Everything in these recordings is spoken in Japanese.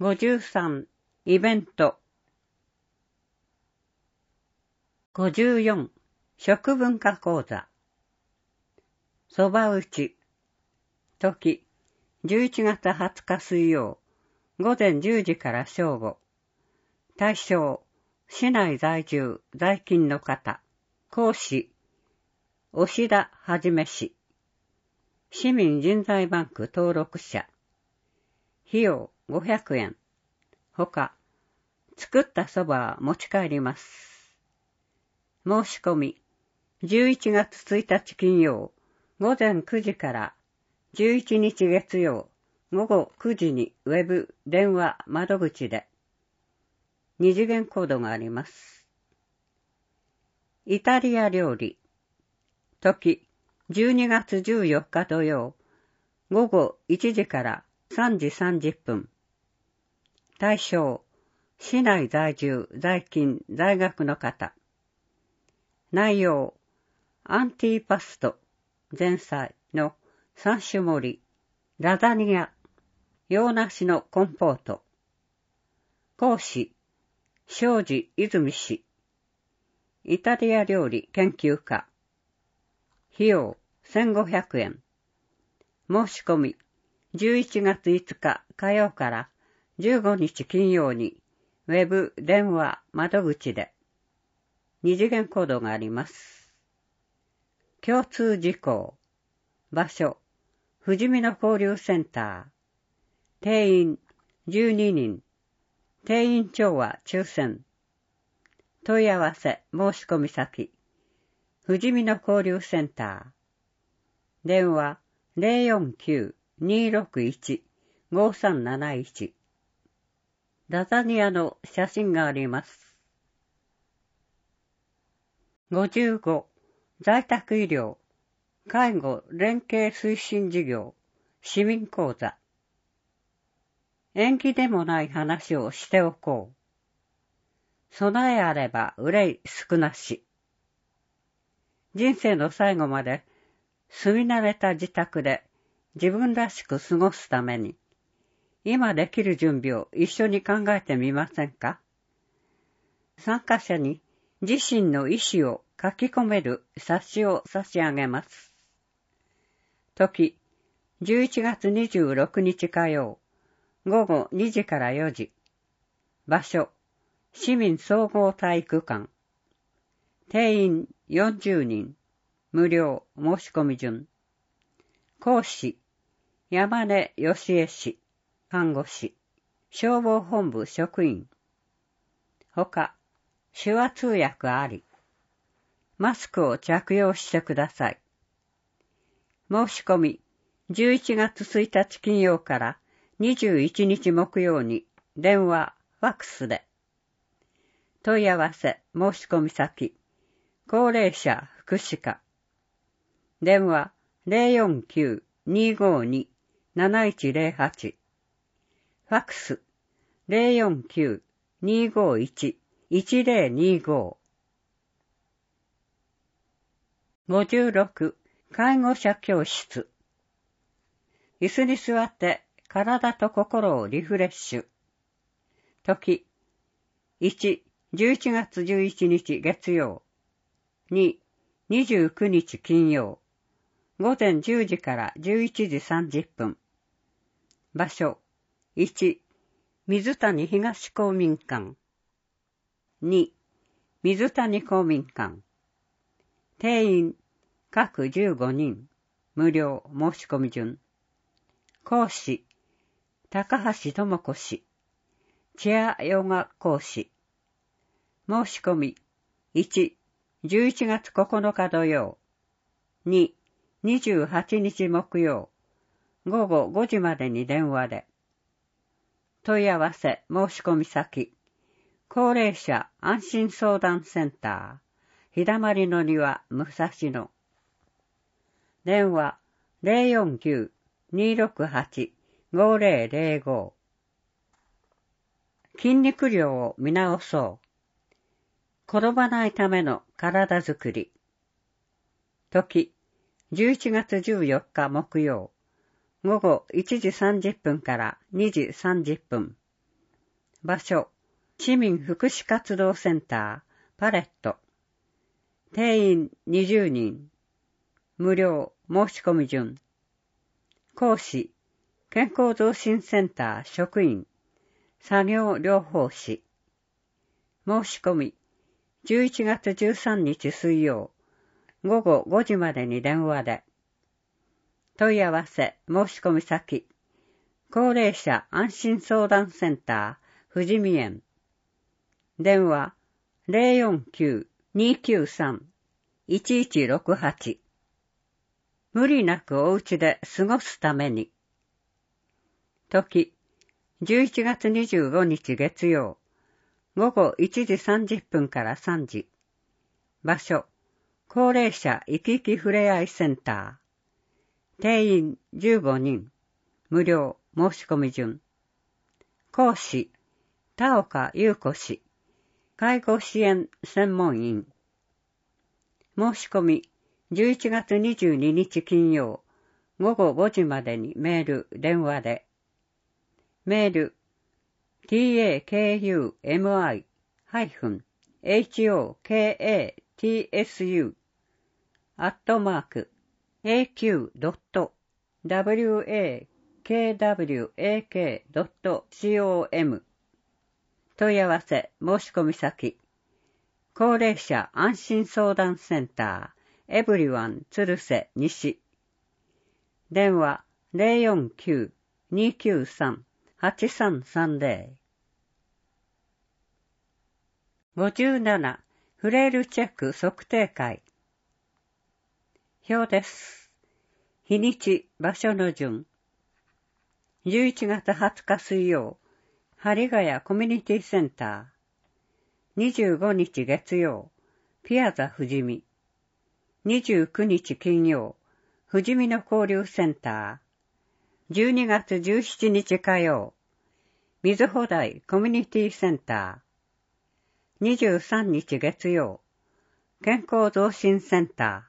53、イベント。54、食文化講座。そば打ち。時、11月20日水曜、午前10時から正午。対象、市内在住、在勤の方。講師、押田はじめ氏。市民人材バンク登録者。費用500円。ほか、作ったそばは持ち帰ります。申し込み、11月1日金曜、午前9時から11日月曜、午後9時にウェブ、電話、窓口で、二次元コードがあります。イタリア料理。時、12月14日土曜、午後1時から3時30分。対象、市内在住、在勤、在学の方。内容、アンティーパスト、前菜の3種盛り、ラザニア、洋梨のコンポート。講師、庄司泉氏。イタリア料理研究家。費用1500円。申し込み、11月5日火曜から15日金曜に、ウェブ、電話、窓口で、二次元コードがあります。共通事項。場所、富士見の交流センター。定員、12人。定員長は抽選。問い合わせ、申し込み先。富士見の交流センター。電話、049-261-5371。ラザニアの写真があります。55、在宅医療、介護連携推進事業、市民講座。縁起でもない話をしておこう。備えあれば憂い少なし。人生の最後まで住み慣れた自宅で自分らしく過ごすために、今できる準備を一緒に考えてみませんか？参加者に自身の意思を書き込める冊子を差し上げます。時、11月26日火曜、午後2時から4時。場所、市民総合体育館。定員40人。無料申し込み順。講師、山根義恵氏。看護師、消防本部職員。ほか、手話通訳あり。マスクを着用してください。申し込み、11月1日金曜から21日木曜に電話、ファックスで。問い合わせ、申し込み先、高齢者福祉課。電話 049-252-7108。ファックス 049-251-1025。56、介護者教室。椅子に座って体と心をリフレッシュ。時、1、11月11日月曜。2、29日金曜。午前10時から11時30分。場所、1、水谷東公民館。2、水谷公民館。定員、各15人。無料申し込み順。講師、高橋智子氏。チェアヨガ講師。申し込み、1、11月9日土曜。2、28日木曜。午後5時までに電話で。問い合わせ申し込み先。高齢者安心相談センター。日だまりの庭武蔵野。電話049-268-5005。筋肉量を見直そう。転ばないための体づくり。時、11月14日木曜。午後1時30分から2時30分。 場所、市民福祉活動センター、パレット。定員20人。無料、申し込み順。講師、健康増進センター職員、作業療法士。申し込み、11月13日水曜、午後5時までに電話で。問い合わせ、申し込み先、高齢者安心相談センター、富士見園。電話、049-293-1168。無理なくお家で過ごすために。時、11月25日月曜、午後1時30分から3時。場所、高齢者生き生きふれあいセンター。定員15人。無料、申し込み順。講師、田岡優子氏。介護支援専門員。申し込み、11月22日金曜、午後5時までにメール、電話で。メール、takukatsu-aq.wak.com。問い合わせ、申し込み先、高齢者安心相談センター、エブリワン鶴瀬西。電話、049-293-8330。57. フレイルチェック測定会。表です。日にち、場所の順。11月20日水曜、針ヶ谷コミュニティセンター。25日月曜、ピアザ富士見。29日金曜、富士見の交流センター。12月17日火曜、水穂台コミュニティセンター。23日月曜、健康増進センタ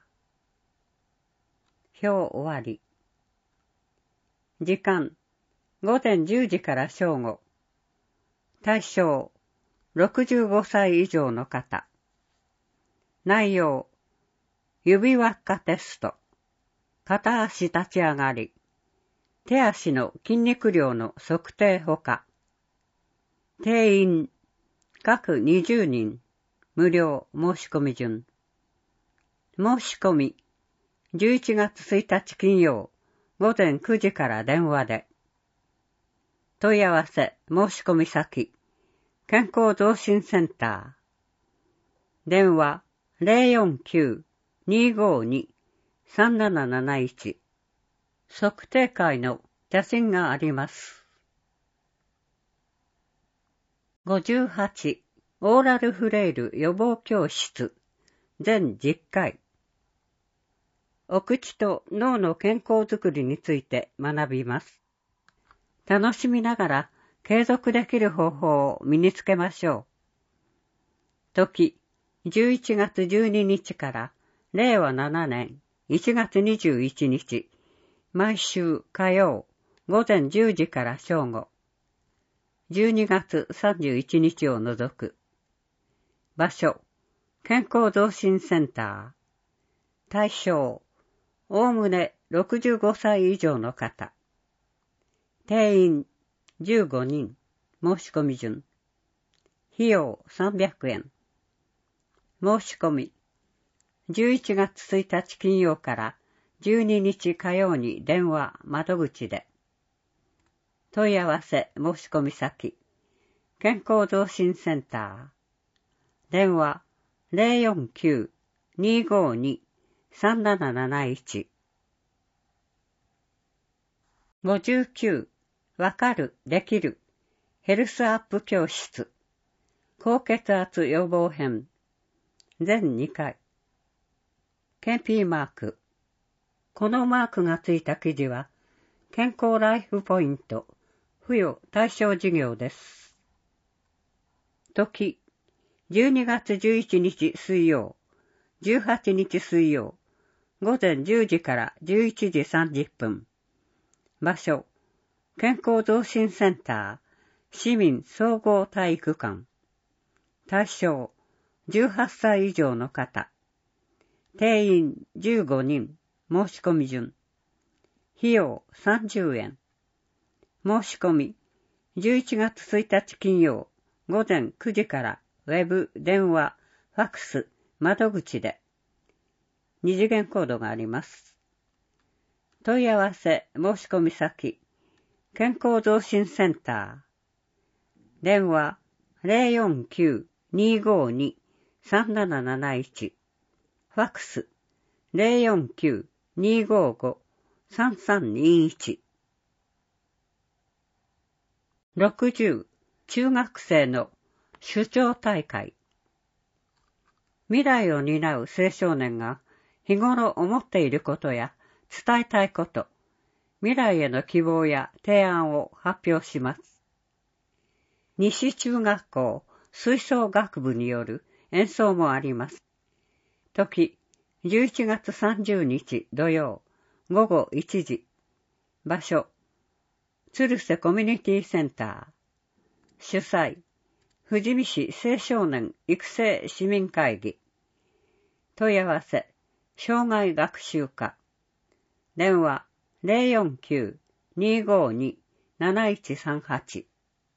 ー。表終わり。時間、午前10時から正午。対象、65歳以上の方。内容、指輪っかテスト。片足立ち上がり。手足の筋肉量の測定ほか。定員、各20人。無料申し込み順。申し込み、11月1日金曜、午前9時から電話で。問い合わせ、申し込み先、健康増進センター。電話、049-252-3771。測定会の写真があります。58. オーラルフレイル予防教室。全10回。お口と脳の健康づくりについて学びます。楽しみながら継続できる方法を身につけましょう。時、11月12日から令和7年1月21日、毎週火曜午前10時から正午。12月31日を除く。場所、健康増進センター。対象、おおむね65歳以上の方。定員15人。申し込み順。費用300円。申し込み。11月1日金曜から12日火曜に電話窓口で。問い合わせ申し込み先。健康増進センター。電話 049-252-3771。59. わかる、できる。ヘルスアップ教室。高血圧予防編。全2回。ケンピーマーク。このマークがついた記事は、健康ライフポイント、付与対象事業です。時、12月11日水曜、18日水曜、午前10時から11時30分。場所、健康増進センター、 市民総合体育館。対象、18歳以上の方。定員15人。申し込み順。費用30円。申し込み、11月1日金曜、午前9時からウェブ、電話、ファックス、窓口で。二次元コードがあります。問い合わせ、申し込み先、健康増進センター。電話 049-252-3771。ファックス 049-255-3321。60、中学生の首長大会。未来を担う青少年が日頃思っていることや伝えたいこと、未来への希望や提案を発表します。西中学校吹奏楽部による演奏もあります。時、11月30日土曜午後1時。場所、鶴瀬コミュニティセンター。主催、富士見市青少年育成市民会議。問い合わせ、障害学習課。電話 049-252-7138。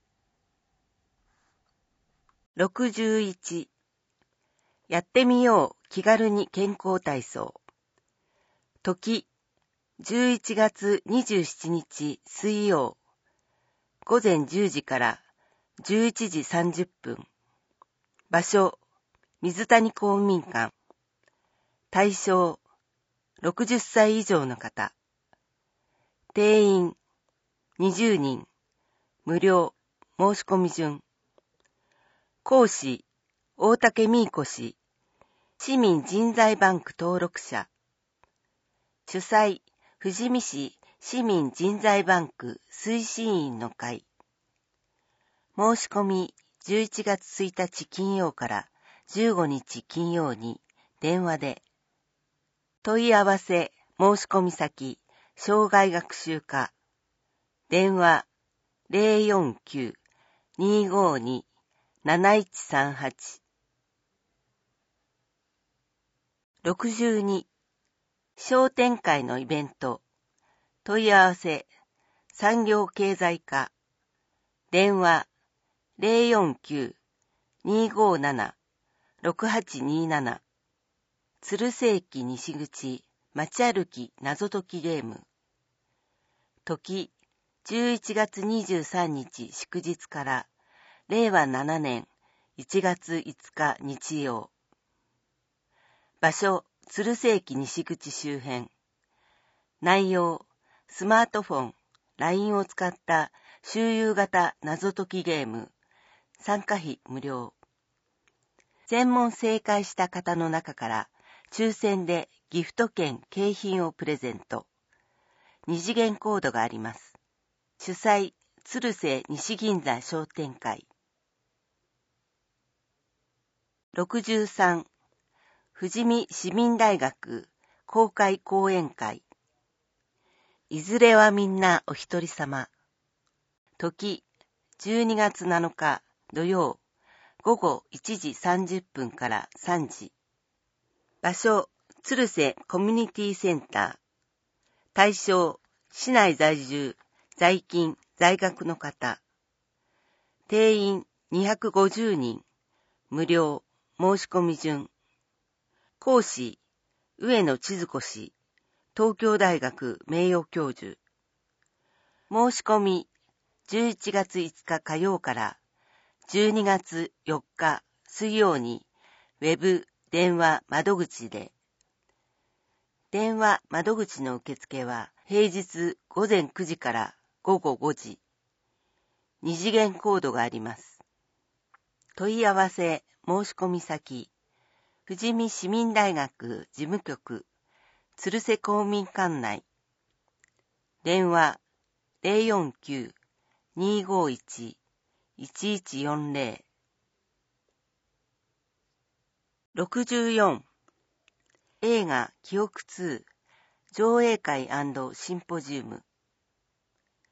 61、やってみよう気軽に健康体操。時、11月27日水曜、午前10時から11時30分。場所、水谷公民館。対象、60歳以上の方。定員、20人。無料、申し込み順。講師、大竹美子氏。市民人材バンク登録者。主催、富士見市市民人材バンク推進員の会。申し込み11月1日金曜から15日金曜に電話で。問い合わせ申し込み先障害学習課。電話 049-252-7138。62、商店会のイベント。問い合わせ産業経済課。電話 049-257-6827。鶴瀬駅西口街歩き謎解きゲーム。時、11月23日祝日から令和7年1月5日日曜。場所、鶴瀬駅西口周辺。内容、スマートフォン、LINE を使った周遊型謎解きゲーム。参加費無料。全問正解した方の中から抽選でギフト券景品をプレゼント。二次元コードがあります。主催、鶴瀬西銀座商店会。63、富士見市民大学公開講演会。いずれはみんなお一人様。時、12月7日土曜午後1時30分から3時。場所、鶴瀬コミュニティセンター。対象、市内在住、在勤、在学の方。定員250人。無料、申し込み順。講師、上野千鶴子氏、東京大学名誉教授。申し込み、11月5日火曜から12月4日水曜にウェブ電話窓口で。電話窓口の受付は平日午前9時から午後5時。二次元コードがあります。問い合わせ申し込み先、富士見市民大学事務局鶴瀬公民館内。電話 049-251-1140。64、映画記憶2上映会&シンポジウム。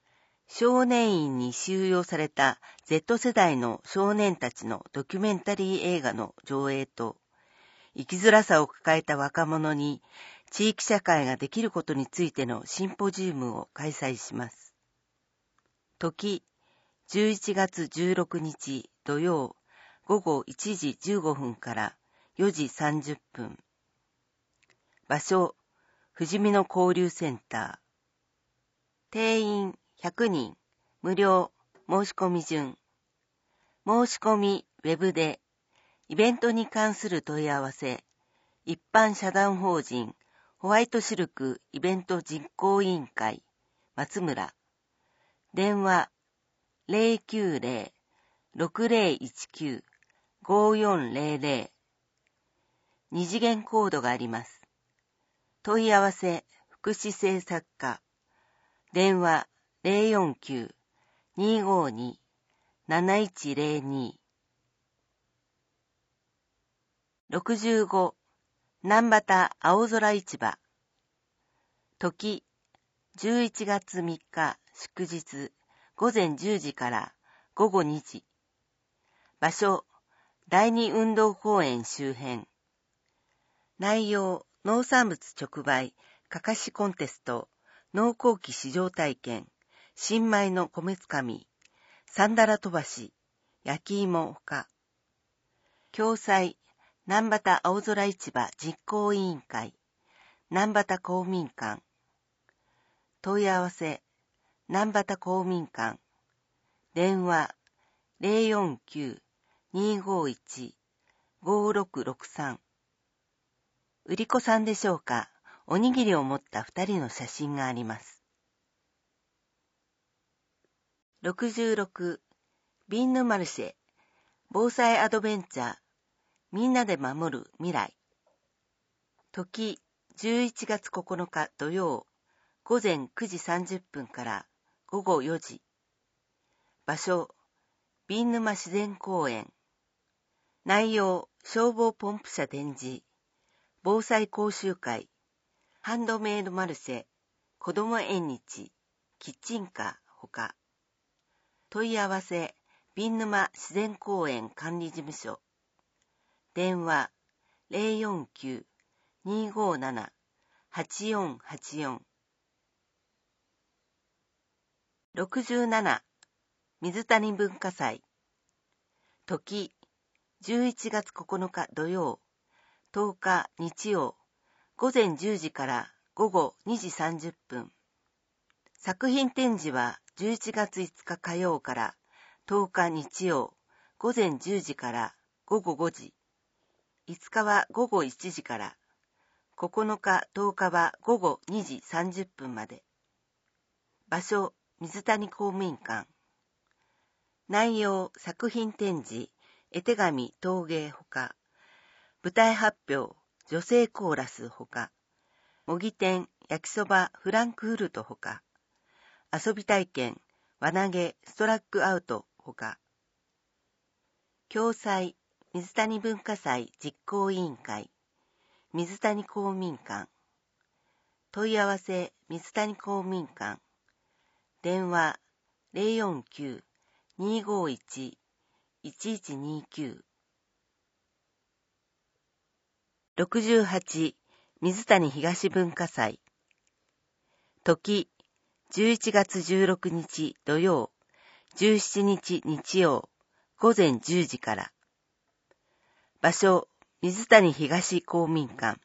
少年院に収容された Z 世代の少年たちのドキュメンタリー映画の上映と、生きづらさを抱えた若者に地域社会ができることについてのシンポジウムを開催します。時、11月16日土曜午後1時15分から4時30分。場所、富士見の交流センター。定員100人、無料、申し込み順。申し込み、ウェブで、イベントに関する問い合わせ、一般社団法人、ホワイトシルクイベント実行委員会、松村。電話、090-6019-5400。二次元コードがあります。問い合わせ、福祉政策課。電話、049-252-7102。65、南畑青空市場。時、11月3日祝日、午前10時から午後2時。場所、第二運動公園周辺。内容、農産物直売、かかしコンテスト、農耕機試乗体験、新米の米つかみ、サンダラ飛ばし、焼き芋ほか。共催、南畑青空市場実行委員会、南畑公民館。問い合わせ、南畑公民館。電話、049-251-5663。売り子さんでしょうか。おにぎりを持った2人の写真があります。66、ビンヌマルシェ、防災アドベンチャー、みんなで守る未来。時、11月9日土曜、午前9時30分から午後4時。場所、ビンヌマ自然公園。内容、消防ポンプ車展示、防災講習会、ハンドメイドマルシェ、子ども縁日、キッチンカーほか。問い合わせ、ビンヌマ自然公園管理事務所。電話、049-257-8484。67、水谷文化祭。時、11月9日土曜、10日日曜、午前10時から午後2時30分。作品展示は11月5日火曜から10日日曜、午前10時から午後5時。5日は午後1時から、9日10日は午後2時30分まで。場所、水谷公民館。内容、作品展示、絵手紙陶芸ほか、舞台発表、女性コーラスほか、模擬店、焼きそば、フランクフルトほか、遊び体験、輪投げ、ストラックアウトほか。共催、水谷文化祭実行委員会、水谷公民館。問い合わせ、水谷公民館。電話、049-251-1129。68、水谷東文化祭。時、11月16日土曜、17日日曜、午前10時から。場所、水谷東公民館。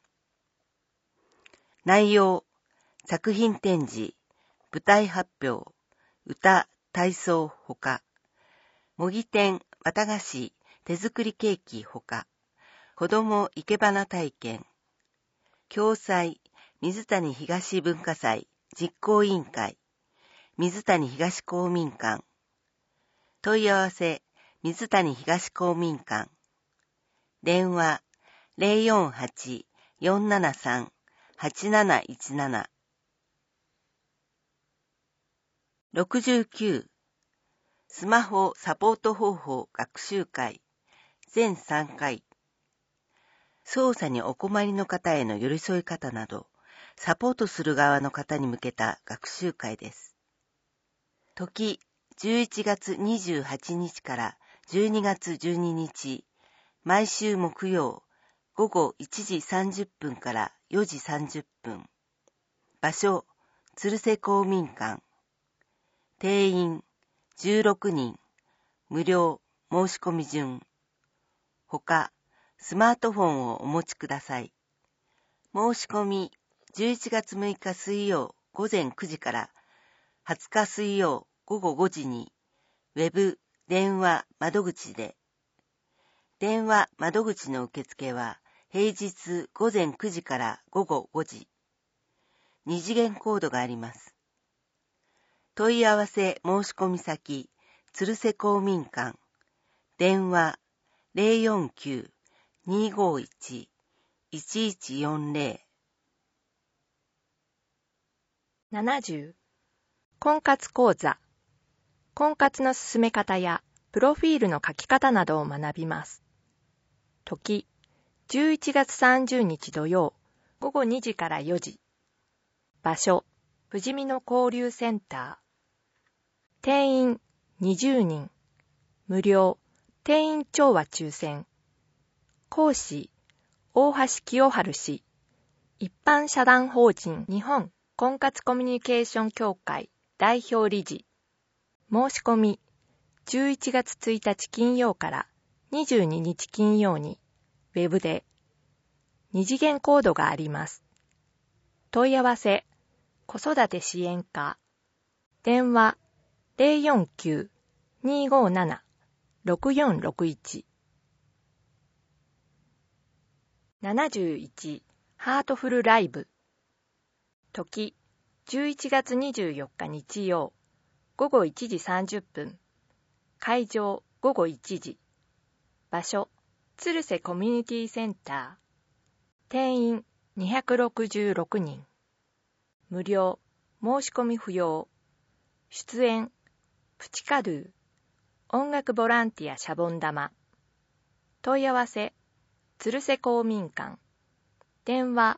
内容、作品展示、舞台発表、歌、体操ほか、模擬店、綿菓子、手作りケーキほか、子ども生け花体験。共催、水谷東文化祭実行委員会、水谷東公民館。問い合わせ、水谷東公民館。電話、048-473-8717。69、スマホサポート方法学習会、全3回。操作にお困りの方への寄り添い方など、サポートする側の方に向けた学習会です。 時11月28日から12月12日、毎週木曜、午後1時30分から4時30分。場所、鶴瀬公民館。定員16人。無料、申し込み順。ほか、スマートフォンをお持ちください。申し込み、11月6日水曜午前9時から20日水曜午後5時に、ウェブ、電話、窓口で。電話、窓口の受付は、平日午前9時から午後5時。二次元コードがあります。問い合わせ申し込み先、鶴瀬公民館。電話、049-251-1140。 70. 婚活講座。婚活の進め方やプロフィールの書き方などを学びます。時、11月30日土曜、午後2時から4時。場所、富士見の交流センター。定員20人。無料、定員超は抽選。講師、大橋清春氏。一般社団法人日本婚活コミュニケーション協会代表理事。申し込み、11月1日金曜から22日金曜に、ウェブで、二次元コードがあります。問い合わせ、子育て支援課。電話、049-257-6461。71. ハートフルライブ。時、11月24日日曜、午後1時30分。会場、午後1時。場所、鶴瀬コミュニティセンター。定員266人。無料、申し込み不要。出演、プチカドゥ、音楽ボランティアシャボン玉。問い合わせ、鶴瀬公民館。電話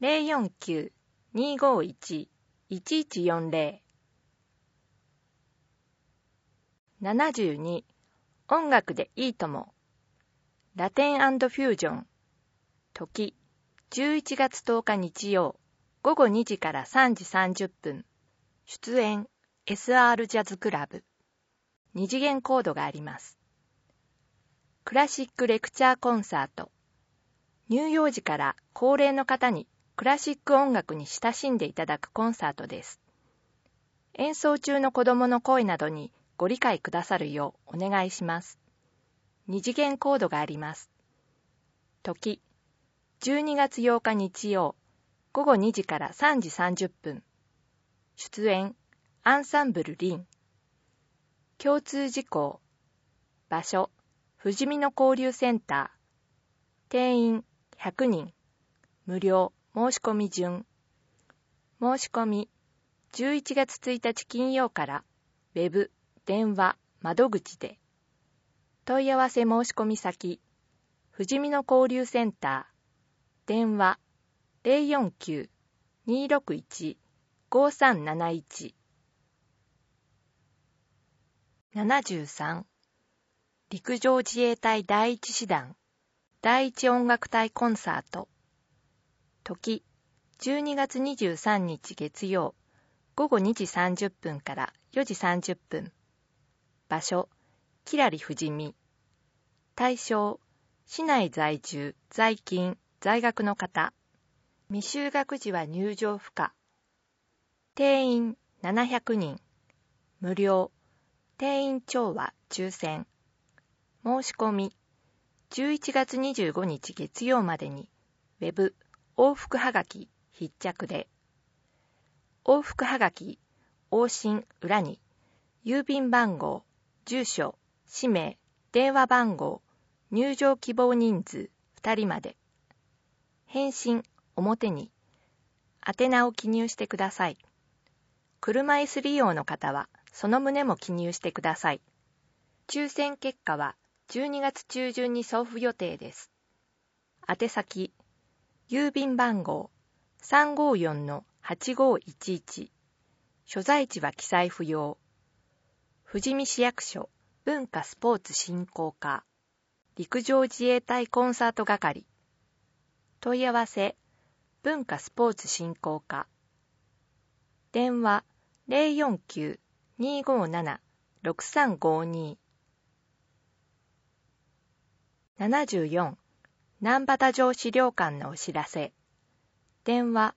049-251-1140。72. 音楽でいいとも。ラテン&フュージョン。時、11月10日日曜、午後2時から3時30分。出演、SR ジャズクラブ。二次元コードがあります。クラシックレクチャーコンサート。乳幼児から高齢の方にクラシック音楽に親しんでいただくコンサートです。演奏中の子供の声などにご理解くださるようお願いします。二次元コードがあります。時、12月8日日曜、午後2時から3時30分。出演、アンサンブルリン。共通事項。場所、富士見の交流センター。定員100人。無料、申し込み順。申し込み、11月1日金曜から、ウェブ、電話、窓口で。問い合わせ申し込み先、富士見の交流センター。電話、049-261-5371。73. 陸上自衛隊第一師団第一音楽隊コンサート。時、12月23日月曜、午後2時30分から4時30分。場所、きらり富士見。対象、市内在住、在勤、在学の方。未就学時は入場不可。定員700人。無料。定員超は抽選。申し込み、11月25日月曜までに、ウェブ、往復はがき、必着で。往復はがき、往診裏に、郵便番号、住所、氏名、電話番号、入場希望人数2人まで。返信、表に、宛名を記入してください。車椅子利用の方は、その旨も記入してください。抽選結果は12月中旬に送付予定です。宛先、郵便番号 354-8511。所在地は記載不要。 富士見市役所文化スポーツ振興課陸上自衛隊コンサート係。問い合わせ文化スポーツ振興課。電話 049-257-6352。74. 南畑城資料館のお知らせ。電話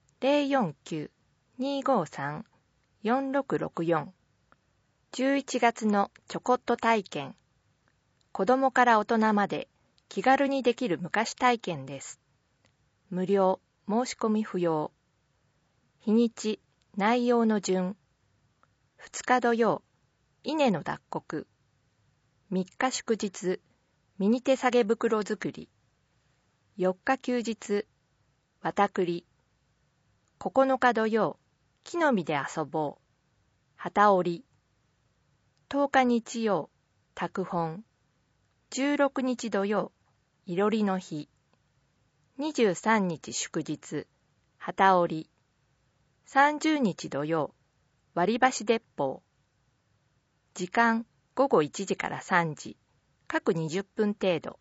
049-253-4664。11月のちょこっと体験。子供から大人まで気軽にできる昔体験です。無料、申し込み不要。日にち、内容の順。2日土曜、稲の脱穀。3日祝日、ミニ手提げ袋作り。4日休日、綿繰り。9日土曜、木の実で遊ぼう。機織り。10日日曜、拓本。16日土曜、いろりの日。23日祝日、機織り。30日土曜、割り箸鉄砲。時間、午後1時から3時、各20分程度。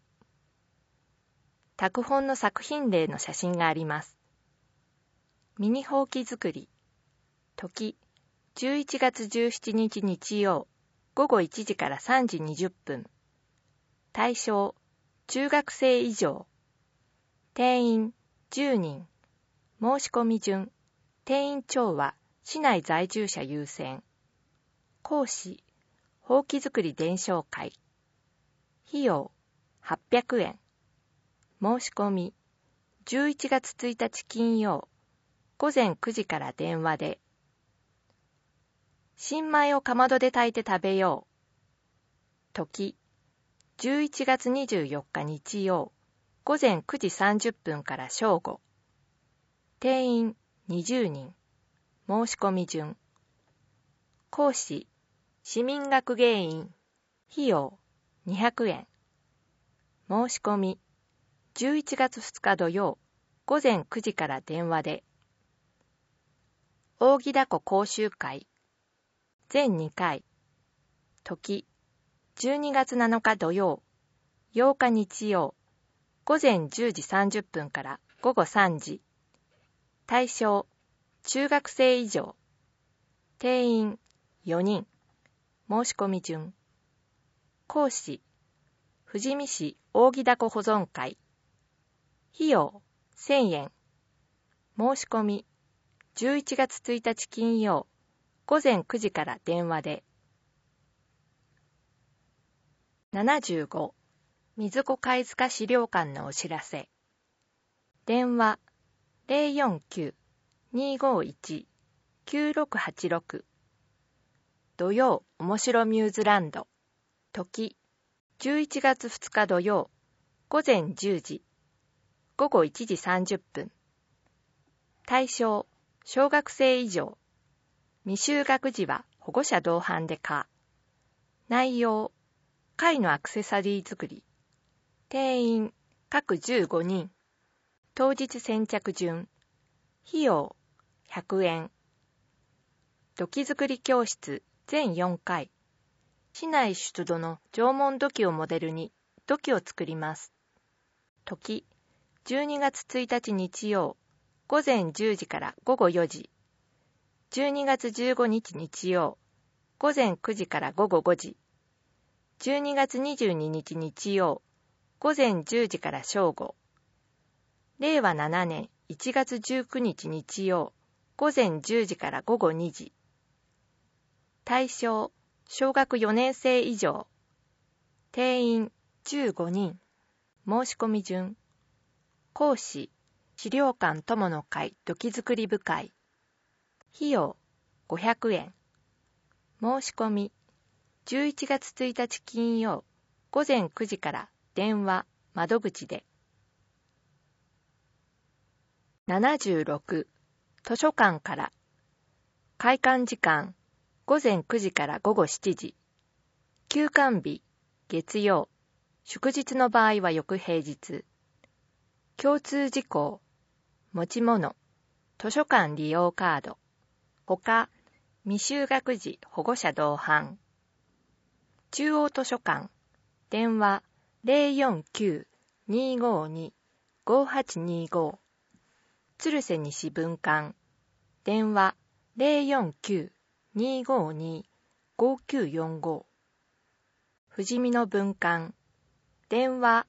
拓本の作品例の写真があります。ミニほうき作り。時、11月17日日曜、午後1時から3時20分。対象、中学生以上。定員、10人。申し込み順。定員超は、市内在住者優先。講師、ほうき作り伝承会。費用、800円。申し込み、11月1日金曜、午前9時から電話で。新米をかまどで炊いて食べよう。時、11月24日日曜、午前9時30分から正午。定員20人。申し込み順。講師、市民学芸員。費用200円。申し込み、11月2日土曜、午前9時から電話で。扇凧講習会。全2回。時、12月7日土曜、8日日曜、午前10時30分から午後3時。対象、中学生以上。定員、4人。申し込み順。講師、富士見市扇凧保存会。費用、1000円。申し込み、11月1日金曜、午前9時から電話で。75. 水子貝塚資料館のお知らせ。電話 049-251-9686。土曜おもしろミューズランド。時、11月2日土曜、午前10時、午後1時30分。対象、小学生以上。未就学児は保護者同伴で可。内容、貝のアクセサリー作り。定員、各15人。当日先着順。費用、100円。土器作り教室全4回。市内出土の縄文土器をモデルに土器を作ります。時、12月1日日曜、午前10時から午後4時。12月15日日曜、午前9時から午後5時。12月22日日曜、午前10時から正午。令和7年1月19日日曜、午前10時から午後2時。対象、小学4年生以上。定員15人。申し込み順。講師、資料館友の会土器作り部会。費用500円。申し込み、11月1日金曜、午前9時から電話、窓口で。76. 図書館から。開館時間、午前9時から午後7時。休館日、月曜。祝日の場合は翌平日。共通事項、持ち物、図書館利用カード。他、未就学児保護者同伴。 中央図書館、電話049-252-5825。鶴瀬西分館、電話049-252-5945。富士見の分館、電話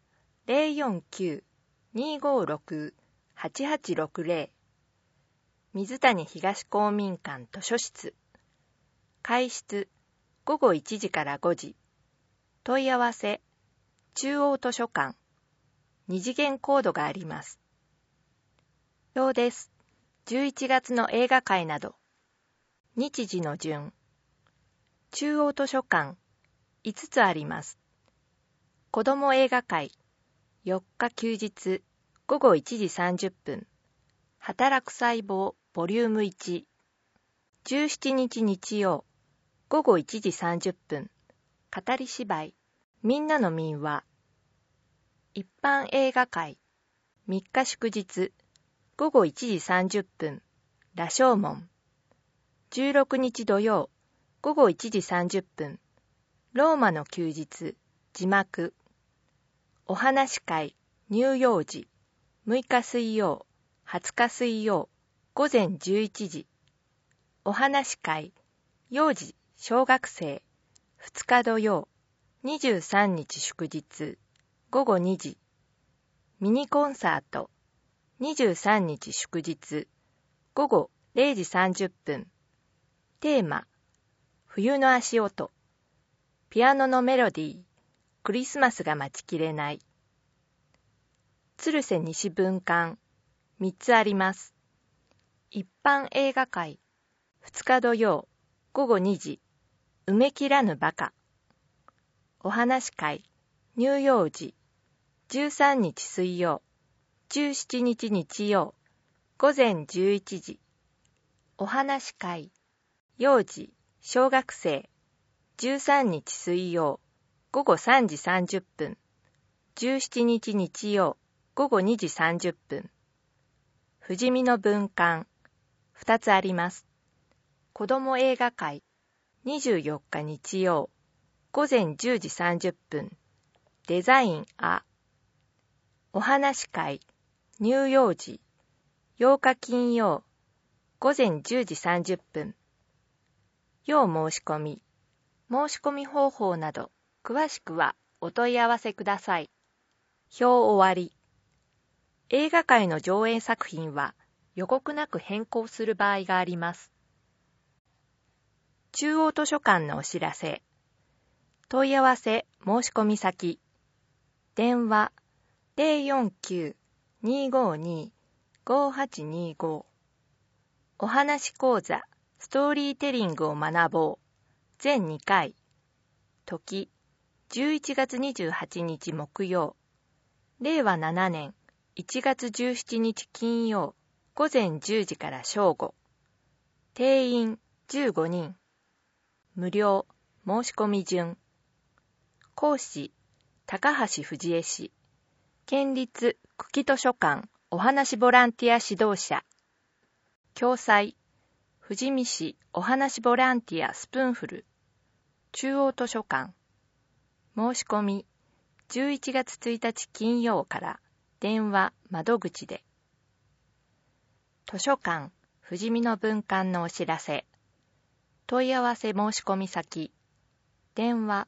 049-256-8860。水谷東公民館図書室。開室午後1時から5時。問い合わせ、中央図書館。2次元コードがあります。表です。11月の映画会など。日時の順。中央図書館、5つあります。子ども映画会、4日休日、午後1時30分。働く細胞、ボリューム1。17日日曜、午後1時30分。語り芝居、みんなの民話。一般映画会、3日祝日、午後1時30分。羅生門。16日土曜、午後1時30分。ローマの休日、字幕。お話会、乳幼児。6日水曜、20日水曜、午前11時。お話会、幼児、小学生。2日土曜、23日祝日、午後2時。ミニコンサート、23日祝日、午後0時30分。テーマ、冬の足音。ピアノのメロディー、クリスマスが待ちきれない。鶴瀬西分館、3つあります。一般映画会、2日土曜、午後2時。埋め切らぬバカ。お話会、乳幼児。13日水曜、17日日曜、午前11時。お話会、幼児、小学生。13日水曜、午後3時30分。17日日曜、午後2時30分。富士見の分館、2つあります。子ども映画会、24日日曜、午前10時30分。デザインあ。お話会、乳幼児。8日金曜、午前10時30分。要申し込み。申し込み方法など、詳しくはお問い合わせください。表終わり。映画界の上映作品は予告なく変更する場合があります。中央図書館のお知らせ。問い合わせ申し込み先。電話049-252-5825。お話講座ストーリーテリングを学ぼう。全2回。時11月28日木曜。令和7年1月17日金曜。午前10時から正午。定員15人。無料。申し込み順。講師、高橋藤江氏。県立久喜図書館お話ボランティア指導者。共催、富士見市お話ボランティアスプーンフル。中央図書館。申し込み、11月1日金曜から電話窓口で。図書館、富士見の分館のお知らせ。問い合わせ申し込み先。電話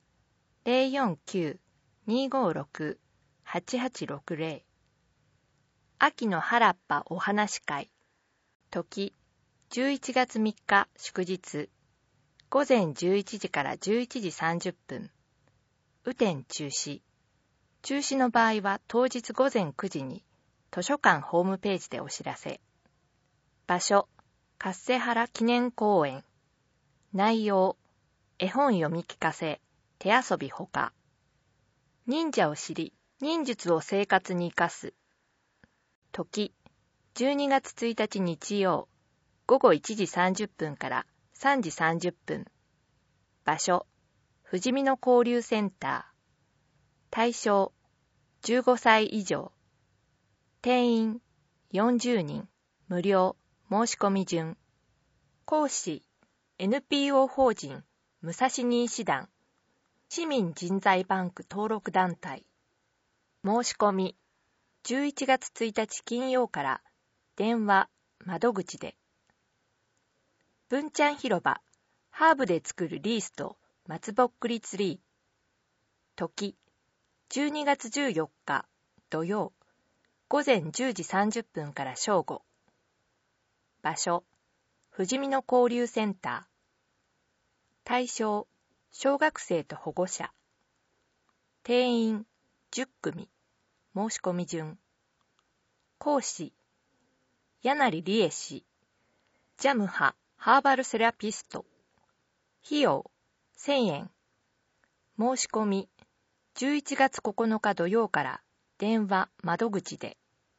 049-256-8860。秋の原っぱお話会。時11月3日祝日。午前11時から11時30分。雨天中止。中止の場合は当日午前9時に図書館ホームページでお知らせ。場所、勝瀬原記念公園。内容、絵本読み聞かせ、手遊びほか。忍者を知り、忍術を生活に生かす。時、12月1日日曜、午後1時30分から3時30分。場所、富士見の交流センター。対象、15歳以上。定員、40人。無料、申し込み順。講師、NPO 法人武蔵新医師団。 市民人材バンク登録団体。申し込み、11月1日金曜から電話、窓口で。文ちゃん広場、ハーブで作るリースと松ぼっくりツリー。時、12月14日土曜、午前10時30分から正午。場所、富士見の交流センター。対象、小学生と保護者。定員、10組。申し込み順。講師、柳理恵氏。ジャムハ・ハーバルセラピスト。費用、1000円。申し込み、11月9日土曜から電話、窓口で。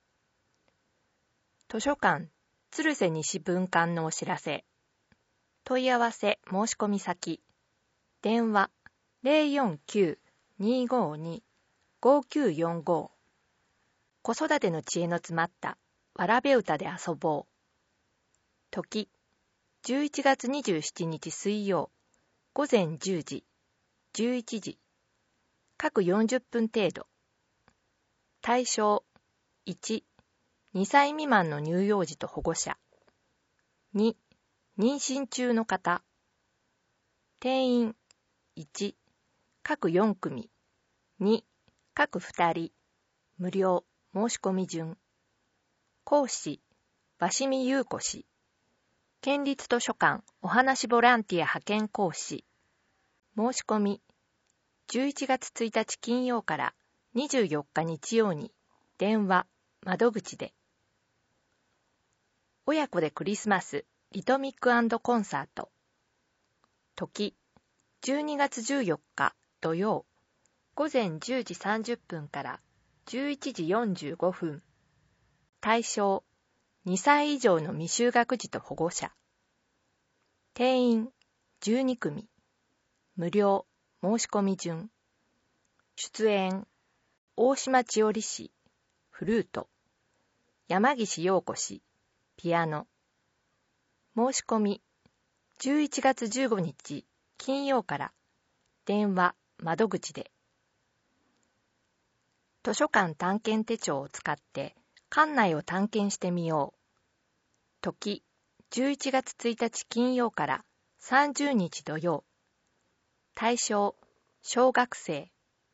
図書館、鶴瀬西分館のお知らせ。問い合わせ申し込み先。電話 049-252-5945。子育ての知恵の詰まったわらべ歌で遊ぼう。時、11月27日水曜、午前10時、11時。各40分程度。対象、1、2歳未満の乳幼児と保護者。2、妊娠中の方。定員、1、各4組。2、各2人。無料、申し込み順。講師、鷲見優子氏。県立図書館お話ボランティア派遣講師。申し込み、11月1日金曜から24日日曜に電話、窓口で。親子でクリスマスリトミック&コンサート。時、12月14日土曜、午前10時30分から11時45分。対象、2歳以上の未就学児と保護者。定員、12組。無料、申し込み順。出演、大島千織氏、フルート。山岸陽子氏、ピアノ。申し込み、11月15日金曜から電話、窓口で。図書館探検手帳を使って館内を探検してみよう。時、11月1日金曜から30日土曜。対象、小学生。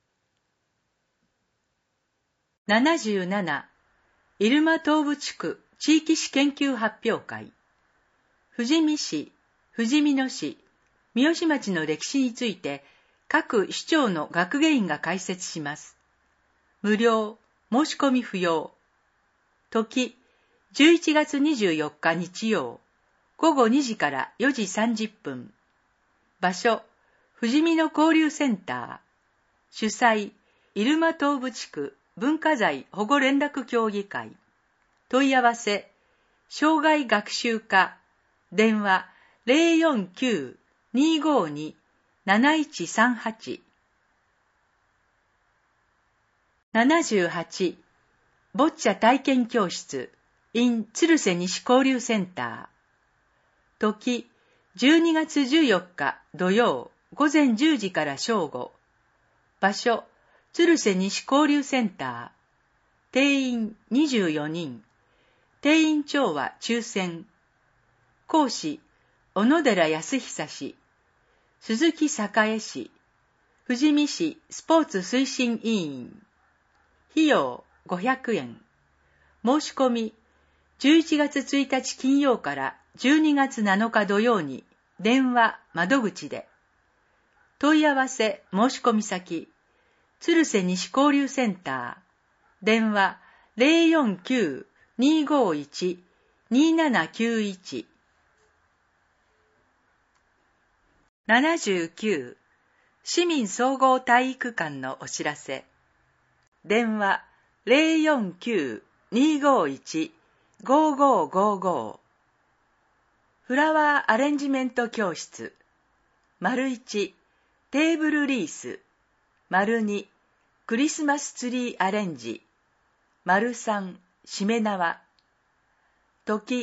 77、入間東部地区地域史研究発表会。富士見市、富士見野市、三好町の歴史について各市長の学芸員が解説します。無料、申し込み不要。時、11月24日日曜、午後2時から4時30分。場所、富士見の交流センター。主催、入間東部地区文化財保護連絡協議会。問い合わせ、障害学習課。電話、049-252-7138。78、ボッチャ体験教室 in 鶴瀬西交流センター。時、12月14日土曜午前10時から正午。場所、鶴瀬西交流センター。定員24人。定員長は抽選。講師、小野寺康久氏。鈴木栄氏。富士見市スポーツ推進委員。費用500円。申し込み、11月1日金曜から12月7日土曜に電話、窓口で。問い合わせ申し込み先、鶴瀬西交流センター。電話049-251-2791。79、市民総合体育館のお知らせ。電話049-251-5555。フラワーアレンジメント教室。1、テーブルリース。2、クリスマスツリーアレンジ。3、しめ縄。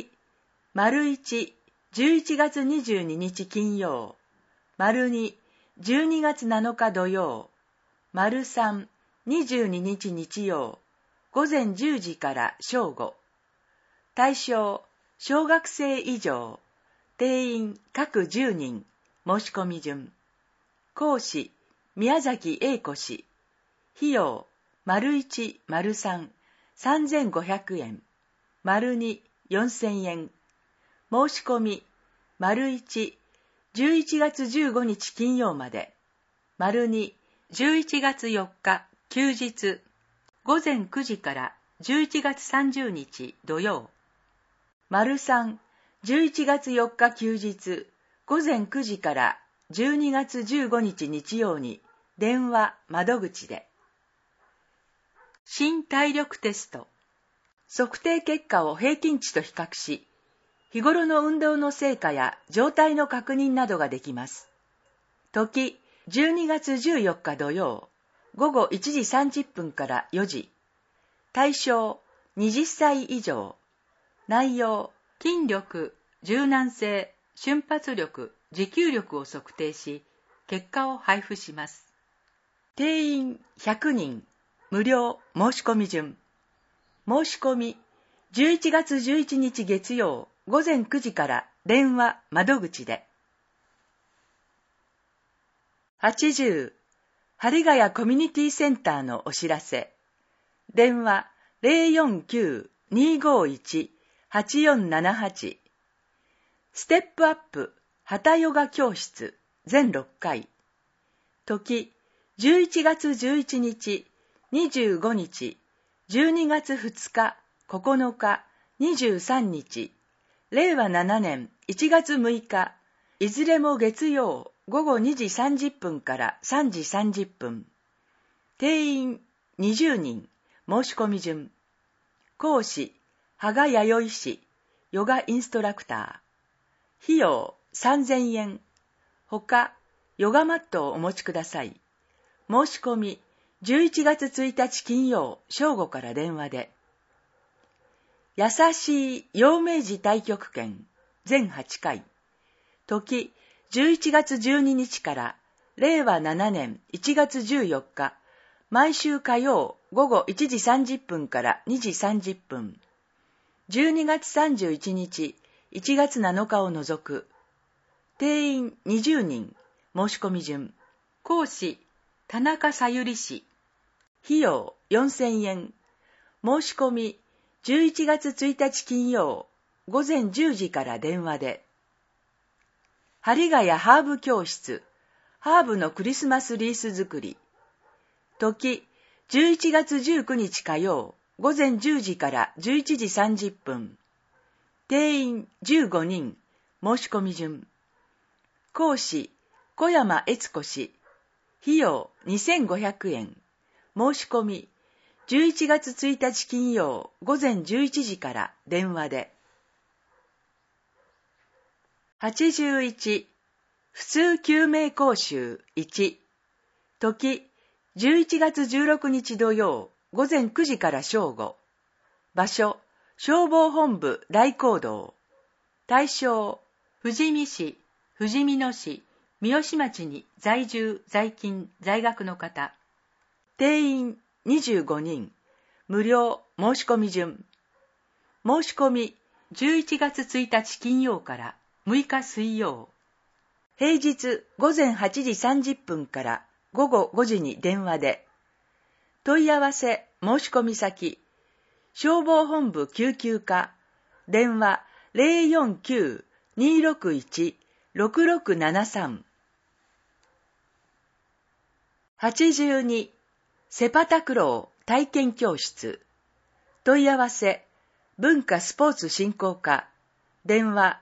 時、1、11月22日金曜。2、 12月7日土曜、丸3、22日日曜、午前10時から正午。対象、小学生以上。定員各10人。申し込み順。講師、宮崎英子氏。費用、丸1、丸3、3500円。丸2、4000円。申し込み、丸1、11月15日金曜まで。丸2、11月4日休日。午前9時から11月30日土曜。丸3、11月4日休日。午前9時から12月15日日曜に電話窓口で。新体力テスト。測定結果を平均値と比較し、日頃の運動の成果や状態の確認などができます。時、12月14日土曜、午後1時30分から4時。対象、20歳以上。内容、筋力、柔軟性、瞬発力、持久力を測定し、結果を配布します。定員100人、無料申し込み順。申し込み、11月11日月曜、午前9時から電話窓口で。80、針ヶ谷コミュニティセンターのお知らせ。電話 049-251-8478。ステップアップハタヨガ教室全6回。時、11月11日、25日、12月2日、9日、23日、令和7年1月6日、いずれも月曜午後2時30分から3時30分。定員20人、申し込み順。講師、羽賀弥生氏、ヨガインストラクター。費用3000円。ほか、ヨガマットをお持ちください。申し込み、11月1日金曜正午から電話で。優しい陽明寺太極拳全8回。時、11月12日から令和7年1月14日、毎週火曜午後1時30分から2時30分。12月31日、1月7日を除く。定員20人、申し込み順。講師、田中さゆり氏。費用4000円。申し込み、11月1日金曜、午前10時から電話で。針ヶ谷ハーブ教室、ハーブのクリスマスリース作り。時、11月19日火曜、午前10時から11時30分。定員15人、申し込み順。講師、小山悦子氏。費用2500円。申し込み、11月1日金曜午前11時から電話で。81、普通救命講習1。時、11月16日土曜午前9時から正午。場所、消防本部大講堂。対象、富士見市、富士見野市、三好町に在住、在勤、在学の方。定員25人、無料申し込み順。申し込み、11月1日金曜から6日水曜。平日午前8時30分から午後5時に電話で。問い合わせ申し込み先、消防本部救急課、電話 049-261-6673。82、セパタクロー体験教室。問い合わせ、文化スポーツ振興課、電話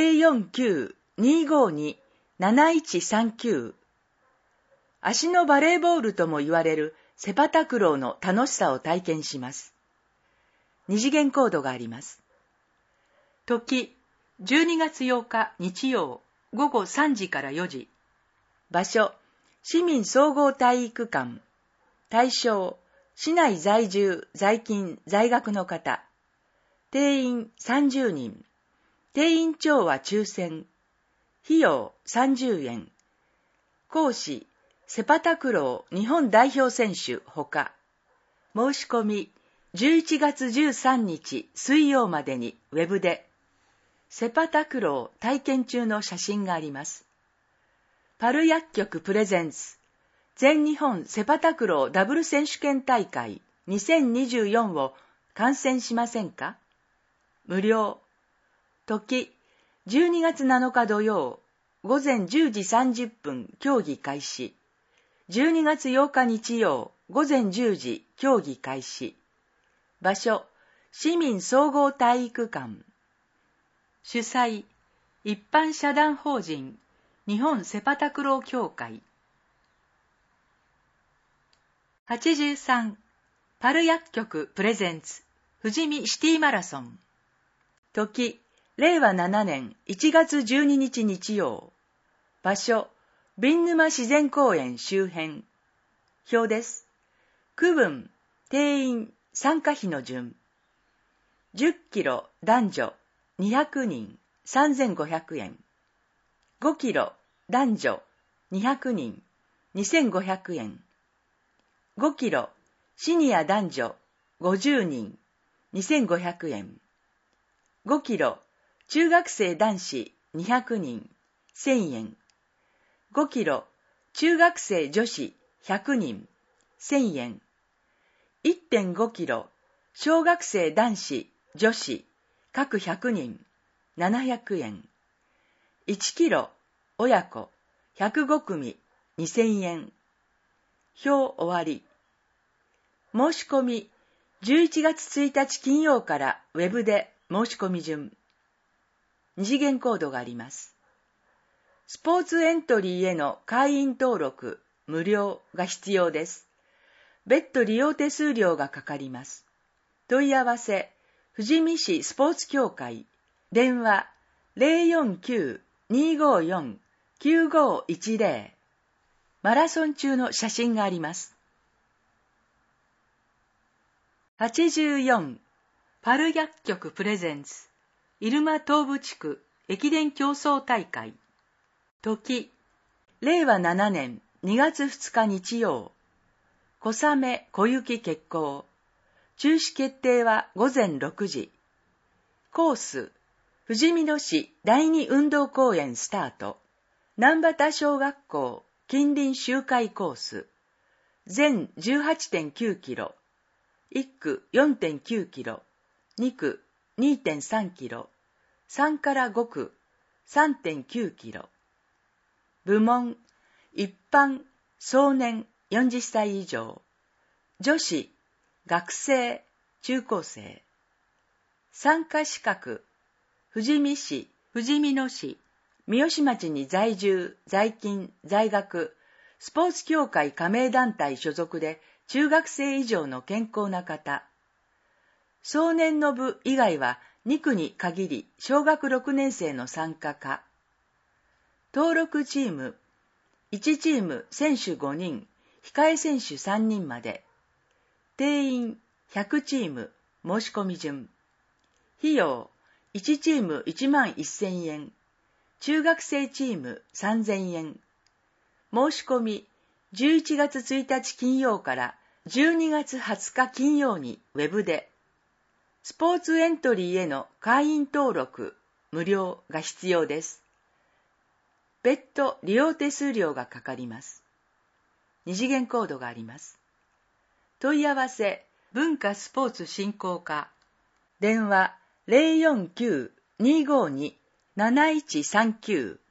049-252-7139。足のバレーボールとも言われるセパタクローの楽しさを体験します。二次元コードがあります。時、12月8日日曜午後3時から4時。場所、市民総合体育館。対象、市内在住、在勤、在学の方。定員30人。定員長は抽選。費用30円。 講師、セパタクロー日本代表選手ほか、申し込み11月13日水曜までにウェブで、セパタクロー体験中の写真があります。パル薬局プレゼンツ全日本セパタクローダブル選手権大会2024を観戦しませんか？無料。時、12月7日土曜、午前10時30分競技開始。12月8日日曜、午前10時競技開始。場所、市民総合体育館。主催、一般社団法人、日本セパタクロー協会。83、パル薬局プレゼンツ、富士見シティマラソン。時、令和7年1月12日日曜。場所、瓶沼自然公園周辺。表です。区分、定員、参加費の順。10キロ男女200人3500円。5キロ男女200人2500円。5キロシニア男女50人2500円。5キロ中学生男子200人1000円。5キロ中学生女子100人1000円。1.5 キロ小学生男子女子各100人700円。1キロ親子105組2000円。表終わり。申し込み11月1日金曜からウェブで申し込み順。二次元コードがあります。スポーツエントリーへの会員登録無料が必要です。別途利用手数料がかかります。問い合わせ、富士見市スポーツ協会、電話 049-254-9510。マラソン中の写真があります。84、パル薬局プレゼンツ、入間東部地区駅伝競争大会。時、令和7年2月2日日曜。小雨小雪決行。中止決定は午前6時。コース、富士見野市第二運動公園スタート。南畑小学校近隣周回コース。全 18.9 キロ。1区 4.9 キロ。2区 2.3 キロ。3から5区 3.9 キロ。部門、一般、壮年40歳以上。女子、学生、中高生。参加資格、富士見市、富士見野市、三好町に在住、在勤、在学、スポーツ協会加盟団体所属で中学生以上の健康な方。壮年の部以外は2区に限り小学6年生の参加か。登録チーム、1チーム選手5人、控え選手3人まで。定員100チーム、申し込み順。費用、1チーム1万1000円。中学生チーム3000円。申し込み、11月1日金曜から12月20日金曜にウェブで。スポーツエントリーへの会員登録、無料が必要です。別途利用手数料がかかります。二次元コードがあります。問い合わせ、文化スポーツ振興課。電話 049-252-7139。